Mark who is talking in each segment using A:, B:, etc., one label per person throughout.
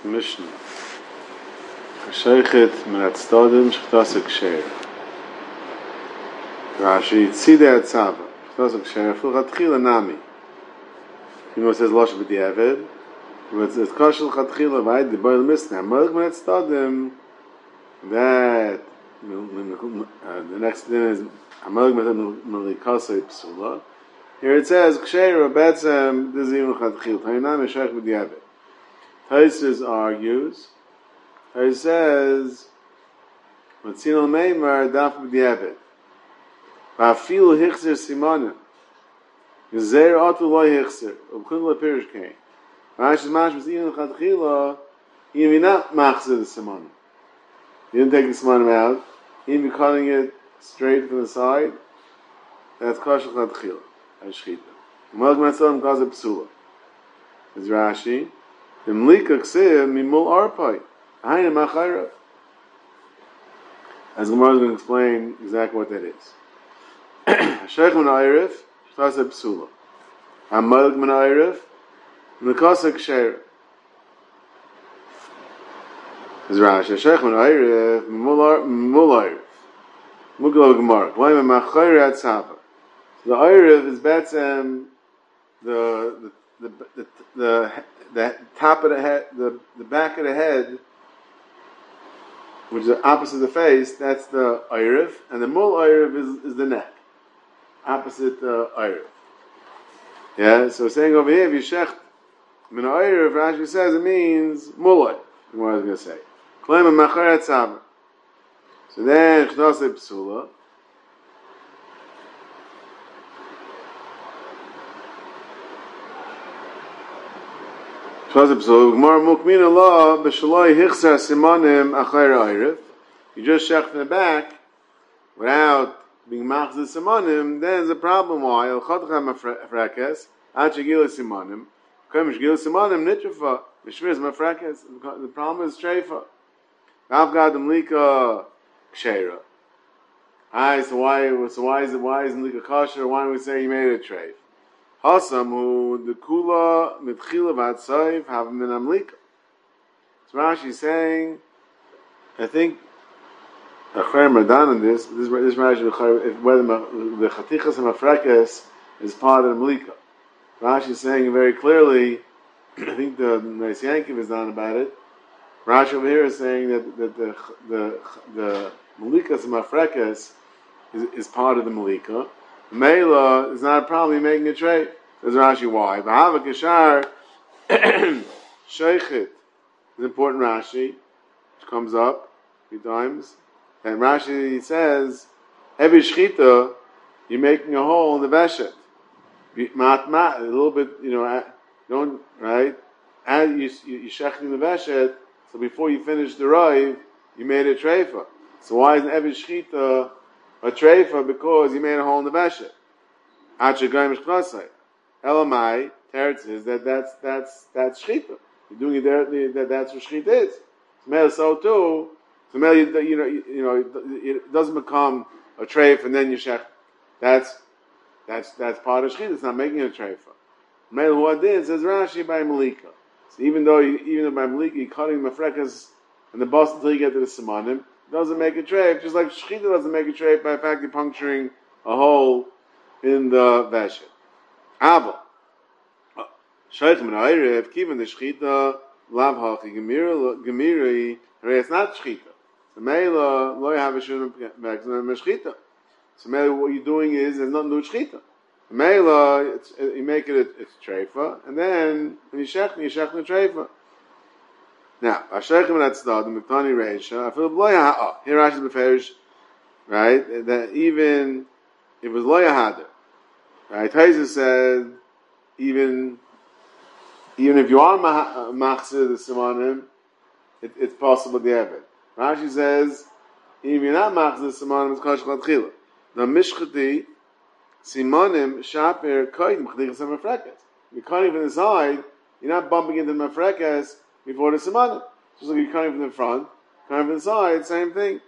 A: Mishnah. Sheichet min atzadim shchtas ksher. Rashi tzidei atzava shchtas ksher fil chatchila nami. You know it says losh b'diavad, but it's kashel chatchila vayid the boil misna. Malach min atzadim. That the next thing is malach min likasei psula. Here it says ksher betzem dizim chatchila. Haynam sheich b'diavad. Taisus argues. He says, "Matzino meimar daf b'diavad. Va'afilu hichzer simanim. Gezer atu loy hichzer. Ubkun lepirish kain. Va'ashes mashmas inu chadchila. He may not machzer the simanim. He didn't take the simanim out. He be cutting it straight from the side. That's kashal chadchila. Ashchita. Malach matzon kaze psula. Is Rashi. Imlika kseh mimul arpai. Haina machayra. As Gemara is going to explain exactly what that is. Sheikh min Eirif, Shtasa Psula. Hamalek min Eirif, Nekasa Ksheira. As Rashi, Sheikh min Eirif, Mimul Eirif. Muglo Gemara. Why am machayra atzava? The Eirif is betzem the top of the head, the back of the head, which is the opposite of the face. That's the Eirif, and the mul Eirif is the neck, opposite the Eirif. Yeah, so saying over here, if you shech min Eirif, Rashi says it means mul Eirif. What I was going to say. Claim a machar etzaber. So then chnasei psula. You just shech in the back without being machzir simanim, then there's a problem. Why? The problem is treifa. Why isn't lika kosher? Why do we say he made a treif? Hasamu the kula mitchila v'atzayv have min amlika. So Rashi is saying, I think Achar Madan in this Rashi whether the chatichas and mafrekes is part of the malika. Rashi is saying very clearly. I think the Neis Yankiv is down about it. Rashi over here is saying that the malikas and mafrekes is part of the malika. Meila is not a problem in making a trade. Says Rashi, why? V'hava kishar sheichet is an important Rashi, which comes up a few times. And Rashi says, every shchita, you're making a hole in the veshet. A little bit, don't, right? And you're shechting the veshet, so before you finish the raiv, you made a treifa. So why isn't every shchita a treifa? Because you made a hole in the veshet. Elamai, Teretz is that's shchita. You're doing it there, that's what shchita is. So too, it doesn't become a treif and then you shech. That's part of shchita. It's not making a treifa. Mele what is says Rashi by malika. So even though by malika you're cutting mafrekas and the bus until you get to the simanim, it doesn't make a treif. Just like shchita doesn't make a treif by the fact you're puncturing a hole in the veshet. Ava Shaykh min Eirif kiven the shchita lav hachi gemiri. It's not shchita. So Meila lo have a shun shchita. So Meila, what you're doing is there's nothing to do with shchita. Meila, you make it it's treifa, and then when you shech the treifa. Now, Ashaychim min atzadim miktani reisha. I feel bloya. Here Rashi beferish, right? That even if it was loya hader, right? Taisa said even if you are machzir the simanim, it's possible to have it. Rashi says, if you're not machzir the simanim, it's kashal chila. Now mishchati simanim shaper koyim chadichas mafrekas. You're cutting from the side, you're not bumping into the mafrekas before the simanim. Just like you're cutting from the front, cutting from the side, same thing.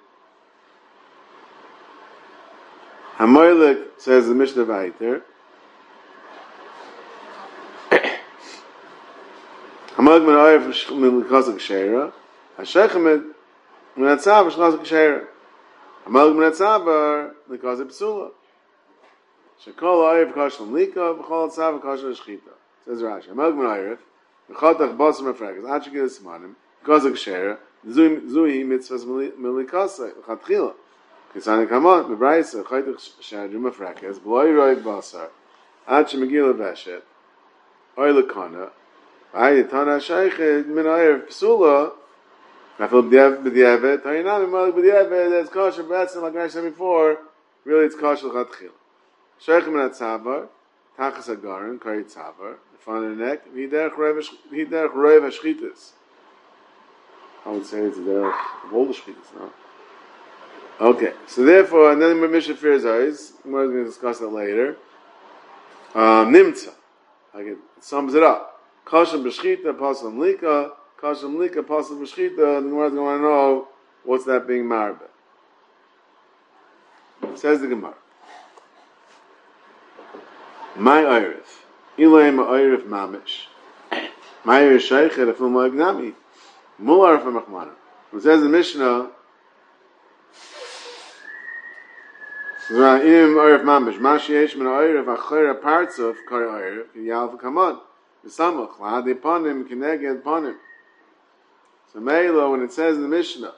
A: Hamoylik says the Mishnah Vayter. Amag min ayif l'kasa k'sheira. Hashechem min atzav l'kasa k'sheira. Amag min atzav l'kasa psula. Shekol ayif kashal lika v'chol atzav kashal shchita. Says Rashi. Amag min ayif v'chatach basar mefrekas. Achik is smanim. Kasa k'sheira. Zui mitzvahs milikasa v'chatchila. Kisani kamot mebraisa chaytach shadru mefrekas. B'loi roiv basar. Ach megila veshet. Oy lekana. I Tana Shaykh min ayir psula. Nafil b'diavad. Tarinam imalik b'diavad. That's kosher. But like I said before, really it's kosher l'chatchil. Shaykh min atzavar. Tachas agarin. Kari tzavar. The front of the neck. Hiderech roiv hashchitas. I would say it's the all the shchitas. No. Okay. So therefore, and then Mishnah fears eyes. We're going to discuss that later. Nimtza. It sums it up. Kasham b'shchita, pasam lika, pasam b'shchita. The Gemara is going to know what's that being marbe. Says the Gemara. My oirif, ilay ma oirif mamish. My oirif sheichet afil ma'agnami. Mul oirif machmana. It says in Mishnah. Im oirif mamish. Ma sheyesh min oirif achera partzuf kari oirif yal v'kamon. Samach lahadi panim kineged panim. So Meilo, when it says in the Mishnah,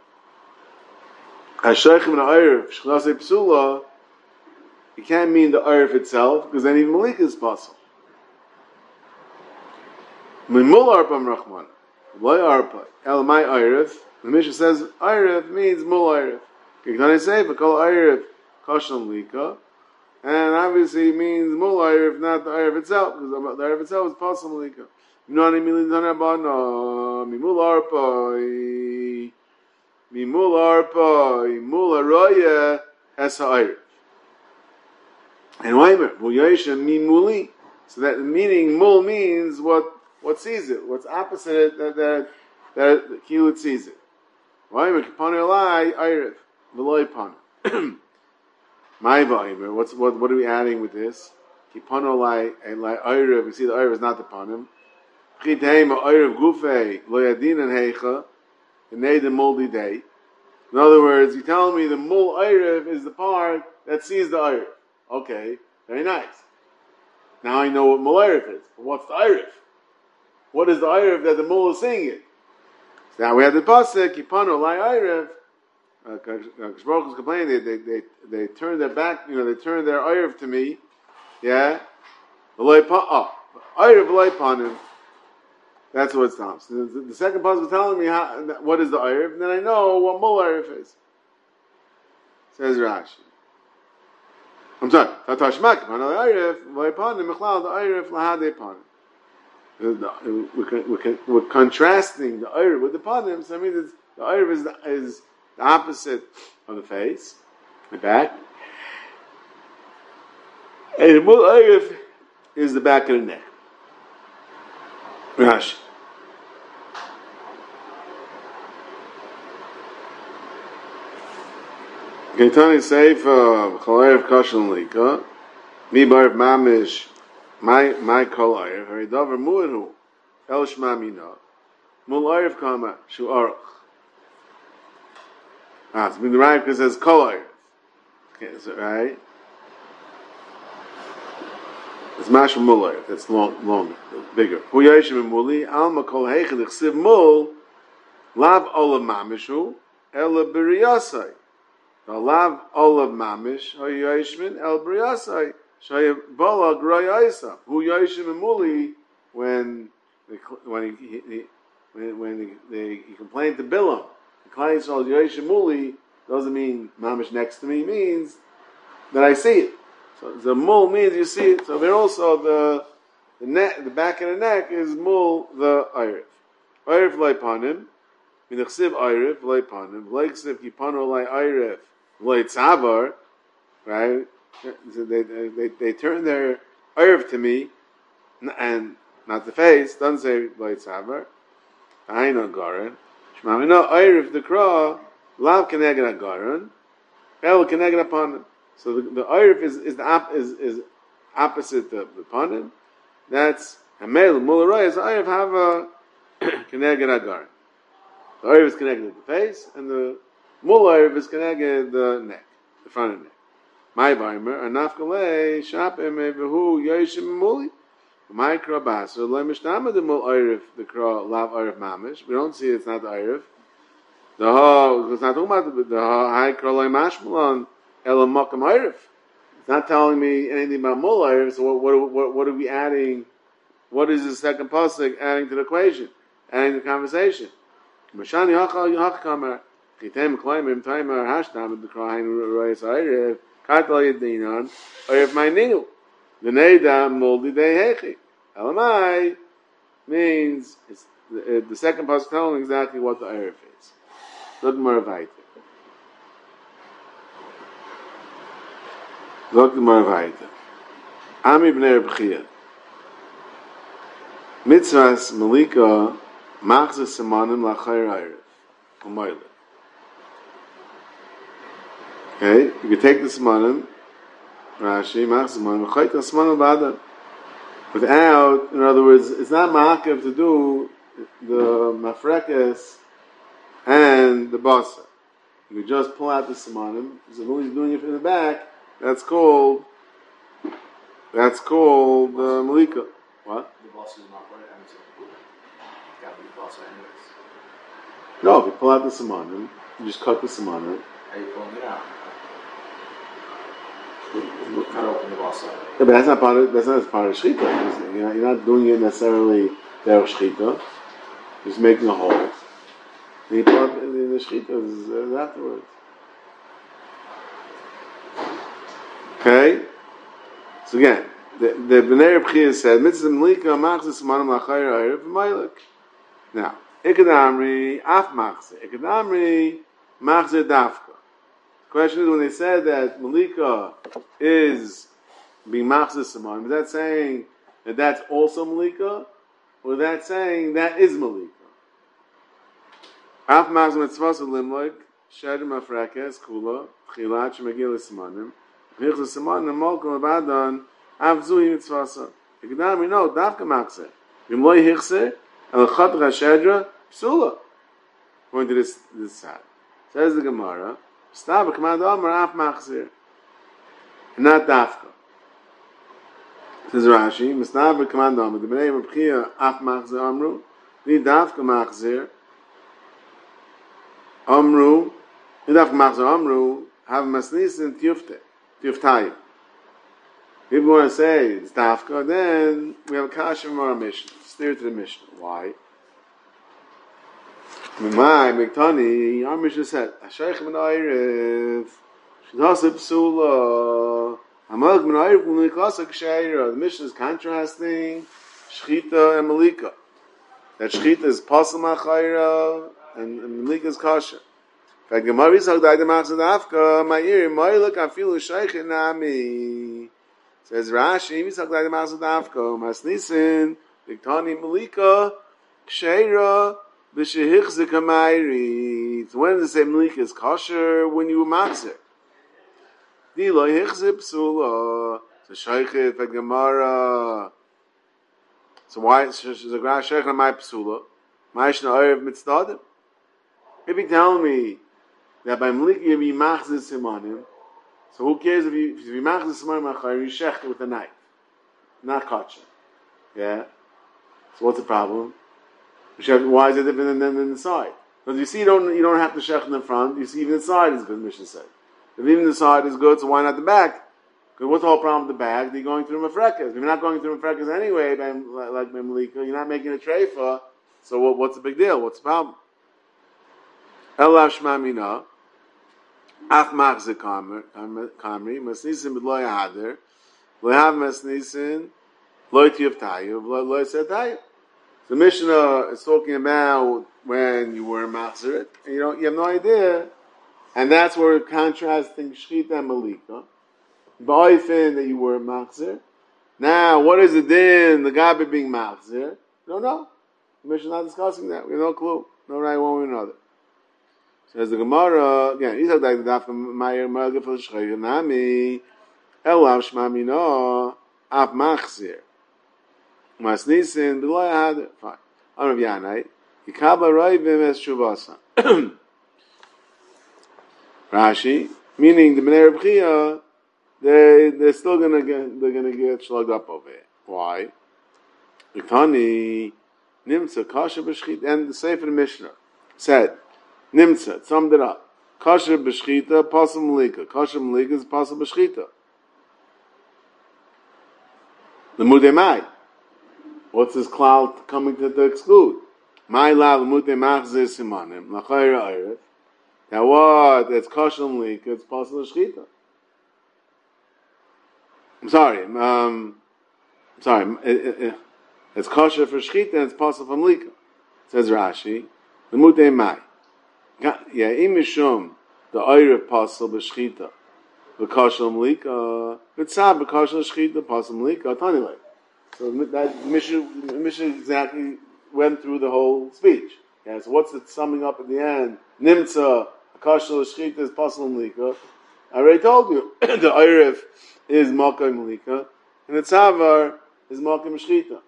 A: Hashoich min ha'ayriv shchlase psula, it can't mean the ayriv itself because then even malika is possible. Min mul arpa rachman, loy arpa el my ayriv. The Mishnah says ayriv means mul ayriv. Kiknani say v'kol ayriv kashon lika. And obviously it means mul ayriv, not the ayriv itself, because the ayriv itself is possible malika. Mimul arpa, mul araya es ha'ayriv. And Weimer, Muyosha min muli. So that the meaning mul means what sees it, what's opposite it, that Kilut sees it. Weimer, Kipanu Elai, Ayriv, Veloy Panu. My Weimer, what are we adding with this? Kipanu Elai, and like Ayriv, we see the Ayriv is not the Panim. Chiteim, Ayriv Gufei, Loyadin and Heicha, the Nedim Muldi Day. In other words, you're telling me the mul Ayriv is the part that sees the Ayriv. Okay, very nice. Now I know what mul Ayriv is. But what's the Ayriv? What is the Ayriv that the mul is seeing it? So now we have the pasuk Kipanu Lai Ayriv. Kishbaruch is complaining they turn their back. They turn their Ayriv to me. Yeah, Ayriv Loi Panim. That's what it stops. The second pasuk is telling me what is the Ayriv, and then I know what mul Ayriv is. Says Rashi. I'm sorry. Tatashmak. We're contrasting the ayriv with the panim. So I mean, the ayriv is the opposite of the face, the back, and the mul ayriv is the back of the neck. Rashi. Gaitani Seif Chalayev Kashal Lika Mi Barif Mamish My Kalayev Haridavar Mu'enu El Shmamina Mulayev Kama Shu Aruch. It's been right because it says Kalayev. Okay, is it right? It's Mashal Mulayev. That's longer, bigger. Hu Yeshim Muli Alma Kol Heichel Ichsiv Mul Lav Olav Mamishu Ela Biriyasai. Alav olav mamish hoyishmin el briyasai shayabala grayisa who yishim emuli when he complained to Bilam. The client said yishim emuli doesn't mean mamish next to me, means that I see it. So the mul means you see it. So there also the neck, the back of the neck is mul the ayriv. Ayriv leipanim. Minachsiv ayriv leipanim. Leiksiv kipano lei ayriv. Tzavar, right? So they turn their ayriv to me, and not the face. Doesn't say tzavar. I know garan. Shmami no ayriv the kra lav keneged garan, el keneged upon him. So the ayriv is opposite the panim. That's hamel mularay is ayriv have connected agar. The oirev is connected to the face, and the mul oirev is connected to the neck, the front of the neck. My vaymer, anafkale shapim evehu yoshim muli. My krabas, so le mishnama the mul oirev, the kra lav oirev mamish. We don't see it's not the oirev. The ha, it's not talking about the ha high kra le mashmalon elam makam oirev. It's not telling me anything about mul oirev. So what are we adding? What is the second pasuk adding to the equation, adding to the conversation? Mashani hachal yachkamer chitem klaimim timer hashtam the krahin rois oirev katal yedinon oirev my ninu the neida muldi dehechi elamai means it's the second pasuk telling exactly what the oirev is. Look more weiter. Look more weiter. Ami bnei Rebchia. Mitzvahs Malika machzeh semanim lachayr oirev u'moileh. Okay, you can take the semanim, Rashi, machzeh semanim, v'chayt semanim b'adam. Without, in other words, it's not ma'akev to do the mafrekes and the basa. You can just pull out the semanim. So when he's doing it from the back, that's called Malika. What?
B: The basa is not right. Got to be basa anyways.
A: No, if you pull out the semanim, you just cut the semanim.
B: How you pulling it out? Cut open the basa.
A: Yeah, but that's not part of shechita. You're not doing it necessarily derech shechita. You're just making a hole. And you pull out the shechita is afterwards. Okay? So again, the Bnei Rebchia said, Mitzvah Malika machzeh semanim lachayr oirev v'moileh. Now, Ikadamri af machzeh. Ikadamri machzeh dafka. The question is, when they said that Malika is being machzeh semanim, is that saying that that's also Malika? Or is that saying that is Malika? Af machzeh mitzvah limloik, shedim afrekes, kula, chilat, shemagil semanim, v'chzeh semanim, molkom abadan, av zuhi mitzvah. Ikadamri, no, dafka machzeh. V'mloi hichzeh, el chat rashedra, psula. Going to this side. Says the Gemara, Stava command Amar af machzir. Not dafka. Says Rashi, Stava command Amar, the Bnei Rebchia af machzir amru, the dafka machzir, amru, the dafka machzir amru, have masnis and tiyuftayim. If we want to say it's dafka, then we have a kasha from our Mishnah. Steer to the Mishnah. Why? My Miktani, our Mishnah said, Ashayich min oirev, shidhasa psula, hamalek min oirev, u'nikasa k'sheira. The Mishnah is contrasting shchita and malika. That shchita is pasal machayra, and malika is kasha. In fact, Gemara Yisach da'i demachzad afka, ma'ir, moilek afilu shayich nami. Says Rashi, Yisach da'i demachzad afka, masnisin, Miktani malika, k'sheira, so when does it say Malika is kosher? When you machzer. Dilo hichzib psula. So shaychit at Gemara. So why is the gra shaychit my psula? Ma'ishna oirev mitzdadim. If you tell me that by Malika you be machzer simanim, so who cares if you machzer simanim achar, you shecht it with a knife, not kosher. Yeah. So what's the problem? Why is it different than the side? Because you see, you don't have to shech in the front. You see, even the side is good. Mishnah said, if even the side is good, so why not the back? Because what's the whole problem with the back? They're going through mafrekas. If you're not going through mafrekas anyway, like by Malika, you're not making a treifa. So what's the big deal? What's the problem? Elav shma mina, af machze kamri, masnisin b'loy hader, lo have masnisin, lo tiyuv tayu, lo set tayu. The Mishnah is talking about when you were machzeret, and you have no idea, and that's where we're contrasting shchita and malika. Ba'ifin that you were machzer. Now, what is the din? The guy being machzer? No. The Mishnah is not discussing that. We have no clue. No right one way or another. Says the Gemara again. He's like the daf Meir Merge for Shchayim Nami Elav Shmamino Af Machzer. Masnisin, below I had it. Fine. I'm Rav Yanai. Yikaba Roivim es Shuvasa. Rashi, meaning the Bnei Reb Chia, they're still gonna get slugged up over it. Why? Ikani Nimtza Kasha B'Shchita, and the Sefer Mishnah said, Nimtza, summed it up. Kasha B'Shchita, Pasal Malika. Kasha Malika is Pasal B'Shchita. The Mudemai. What's this cloud coming to exclude? My la Mudemach Zir Simanim, Lachayra Eireth. Now what? It's Kasha Malika, it's Pasal B'Shchita. I'm sorry. It's kosher for shchita and it's possible for malika. Says Rashi, the mutei mai. Yeah, imishum the oirav possible b'shchita, the kosher malika, v'tzad b'kosher shchita possible malika tanilei. So that Mishnah exactly went through the whole speech. Yeah, so what's it summing up at the end? Nimtza kosher shchita is possible malika. I already told you the oirav is malka malika, and the tzavar is malka shchita.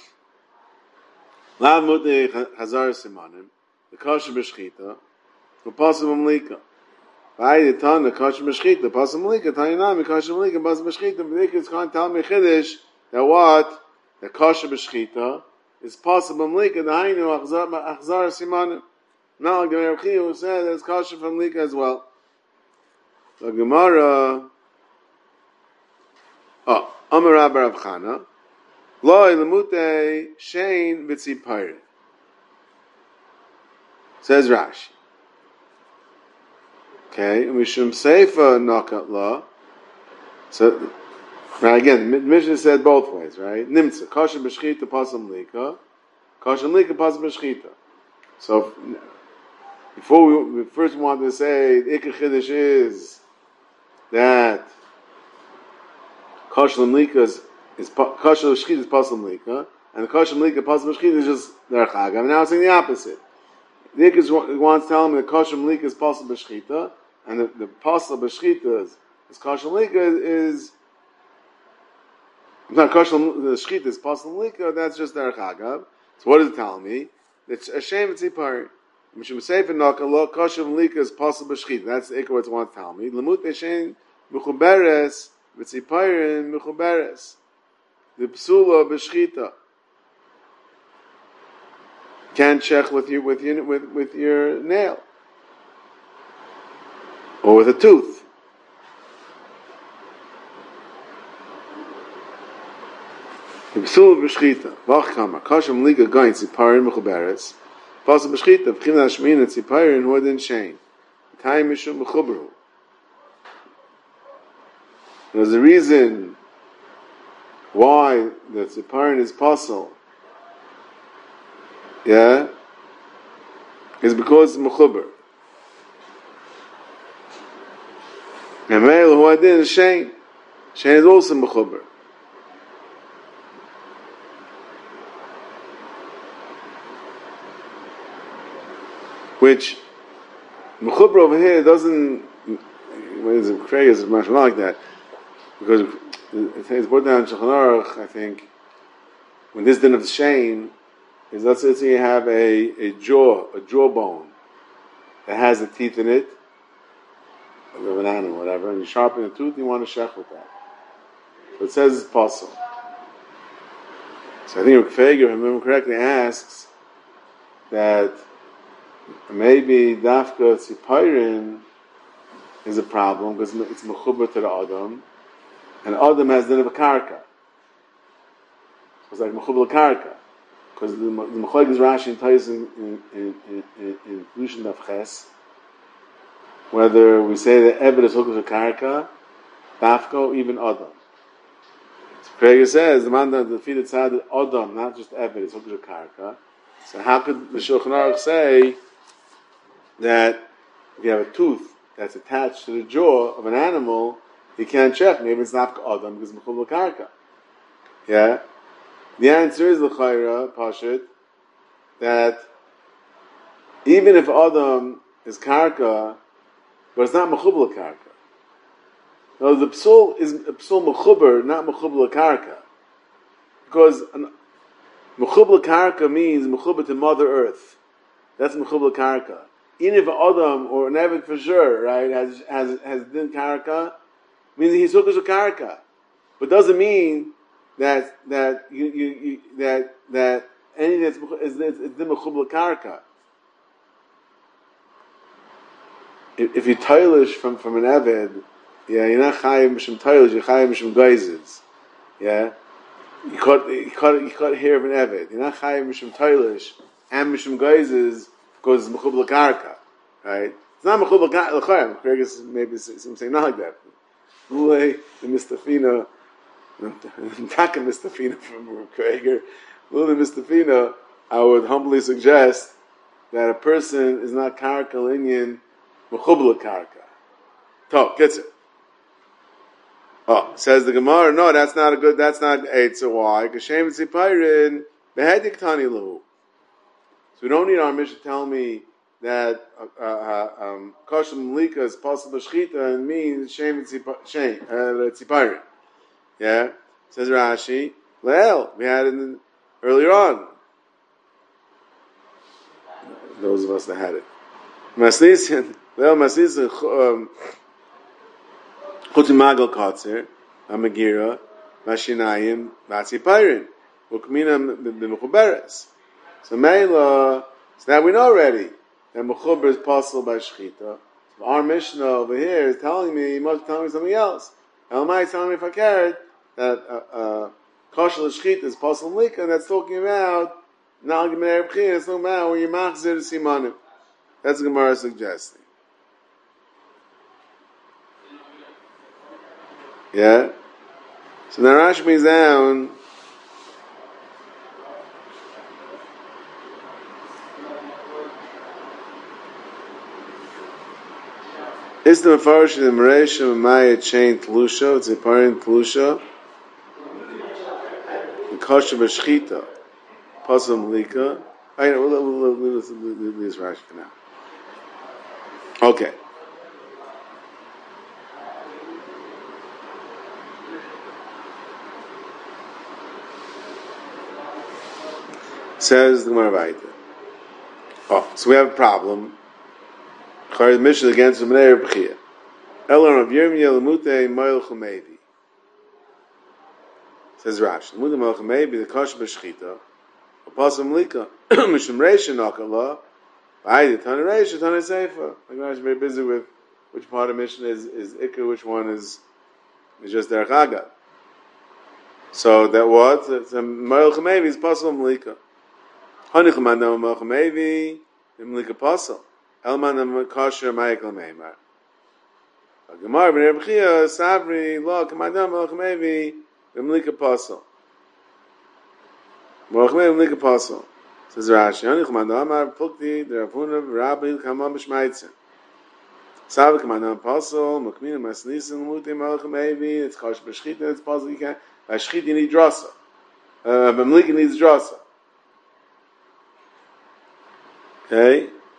A: Lav mutei hazar simanim, the kosher b'shchita, the possible malika. By the time the kosher b'shchita, the possible malika, tainam the kosher malika, possible b'shchita. But they can't tell me chiddush that what the kosher b'shchita is possible malika. The hainu achzar simanim. Now like the Reb Chia who said that it's kosher for malika as well. The Gemara, Amar Rabbi Rav Chana. Loi lemute shein b'tzipayre. Says Rashi. Okay, and mishum seifa nakat la. So, now again, the Mishnah said both ways, right? Nimtza, kosher b'shchita pasam lika, kosher lika pasam b'shchita. So, before we first wanted to say, the Ikar Chiddush is that kosher lika is kosher shchita is pasal malika, and the kosher malika pasal shchita is just derech agav. And now I'm saying the opposite. The Ikar wants to tell me that kosher malika is pasal b'shchita, and the pasal b'shchita is kosher malika is not kosher. The shchita is pasal malika. That's just derech agav. So what does it tell me? It's a shame it's ipar. Mishum sefer nakala kosher malika is pasal b'shchita. That's the Ikar what it wants to tell me. Lemut eshen mechuberes v'tzipayrin mechuberes. The psula b'shchita can't check with your nail or with a tooth. The psula b'shchita v'achkama kashem liga gain tziparin mechuberes pasal b'shchita v'china shmina tziparin hodin shein time mishum mechubru. There's a reason why the tziparin is pasal, yeah, is because it's mechuber. And male who adin is shein. Shein is also mechuber. Which mechuber over here doesn't. What is it? Craig is much more like that because. It's brought down in Shulchan Aruch, I think, when this din of the shein is, let's say you have a jawbone that has the teeth in it, of an animal, whatever, and you sharpen the tooth, you want to shech with that. So it says it's possible. So I think Reb Feger, if I remember correctly, asks that maybe dafka tziparin is a problem because it's mechuber to the adam. And Adam has din of a karka. It's like mechubel karka, because the mechoig is Rashi and Tayis in Lushan of Ches. Whether we say that Eved is hooked to karka, Dafko, even Adam. So Prager says the man that defeated Tzad Adam, not just Eved, is hooked to karka. So how could the Shulchan Aruch say that if you have a tooth that's attached to the jaw of an animal, you can't check. Maybe it's not Adam because it's mechubel karka. Yeah. The answer is l'chayra pashut that even if Adam is karka, but it's not mechubel karka. No, the psul is a psul mechuber, not mechubel karka, because mechubel karka means mechuber to Mother Earth. That's mechubla karka. Even if an adam or an eved for sure, right, has din karka, means he's hookers of karka, but doesn't mean that anything that's is din mechubla karka. If you toilish from an eved, yeah, you're not chayim mishum toilish, you're chayim mishum geizes, yeah. You caught hair of an eved. You're not chayim mishum toilish and mishum geizes because it's mechubla karka, right? It's not mechubla karka. Craig is maybe some say not like that. Lule the mistafina, taka mistafina from Krager. Lule the mistafina. I would humbly suggest that a person is not karka linyan mechubla karka. Top gets it. Oh, says the Gemara. No, that's not eight. So why? Because Shem Tzipayrin behedik tani lahu. So we don't need our mission to tell me that kosher malika is possible shchita and means Shem Tzipayrin. Yeah, says Rashi. Well, we had it earlier on. Those of us that had it. Maslisin. Well, Maslisin. Chutim magal katzer, amagira, mashinayim, matzipayrin, ukmina b'mechuberes. So meila, so now we know already that mechuber is possible by shechita. So our Mishnah over here is telling me, he must tell me something else. Elamai is telling me if I cared that kosher shechita is possible lika, and that's talking about nalgim erev chiyah. It's talking about where you machzir simanim. That's the Gemara suggesting. Yeah? So now Rashi brings down is the Mefarish in the Meresha Maya chain Tlusha, it's a parent Tlusha, the Kosher B'Shchita, Pasal Malika. We'll leave this Rashi for now. Okay. Says the Gemara Vayta. Oh, so we have a problem. Chayyim Mishnah against the Menei Rebchia. Elon of Yirmiyah Lemute Moil Chumevi. Says Rashi. Lemute Moil Chumevi, the Kosher B'Shchita, Apostle Malika, Mishum Reisha Nakala, Vayta, Tana Reisha, Tana Seifa. Like Rashi is very busy with which part of Mishnah is Ikar, which one is just Derech Agad. So that what? Moil Chumevi is Apostle Malika. Hanich Manam Malchamevi, Imlika Pasal. Elmanam Kosher Michael Meimar. Gemara Ben Rebchia, Savri, Law, Kamadam Malchamevi, Imlika Pasal. Malchamevi, Imlika Pasal. Says Rashi, Hanich Manam Amar, Pukti, the Ravuna, Rabbi, Kamam Shmaitzen. Savri Kamadam Pasal, Makmina Masnisan, Mutim Malchamevi, it's Kosher B'Shchita, it's Pasal, you can't. By Shchita you need Drasa. B'Mlika needs Drasa. Okay,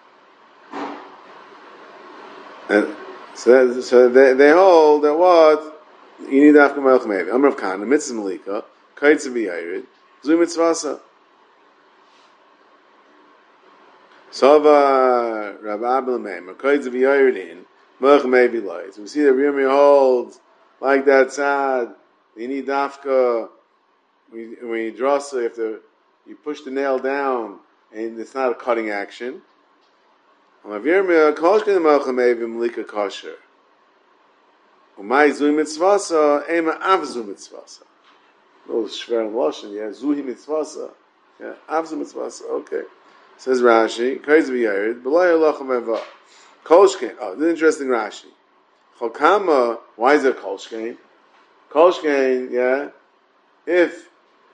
A: and so they hold that what you need after Malach Mevi. Amar of Khan, the mitzvah Malika, Kaitz V'Yayirid, Zu Mitzvasa. Sava Rabbi Abel Meimer, Kaitz V'Yayirid in Malach Mevi lies. We see that Rimi holds like that sad. You need dafka when you draw, so you push the nail down. And it's not a cutting action. Those shver and lashon, yeah, zuhi mitzvasa, yeah, avzu mitzvasa. Okay, says Rashi, kaiz v'yared, b'lay alachem eva, kolshkein. Oh, this is interesting Rashi. Chokama, why is it kolshkein? Kolshkein, yeah, if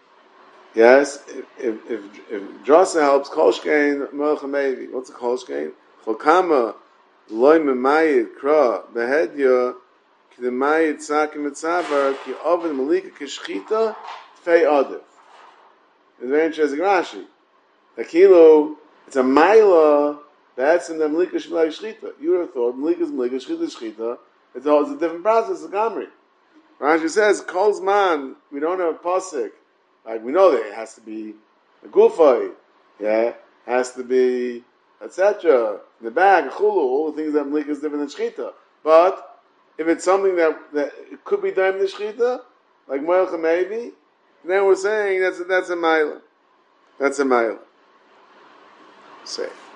A: Drasa helps Kolshkein Melchamevi. What's a Kolshkein? Chokama loy memayid kra behedya kidemayid sakim etzavar ki oven malika kishchita fei adif. It's very interesting Rashi. Takilo, it's a maila that's in the malika shmilai shchita. You would have thought malika is malika, shchita is shchita. It's a different process of Gamri. Rashi says Kolzman. We don't have a pasuk. Like we know that it has to be a gufay, yeah, has to be etc. In the bag, chulu, all the things that Malika is different than Shechita. But if it's something that it could be done in the Shechita, like Moelcha maybe, then we're saying that's a Maila. That's a Maila. Say.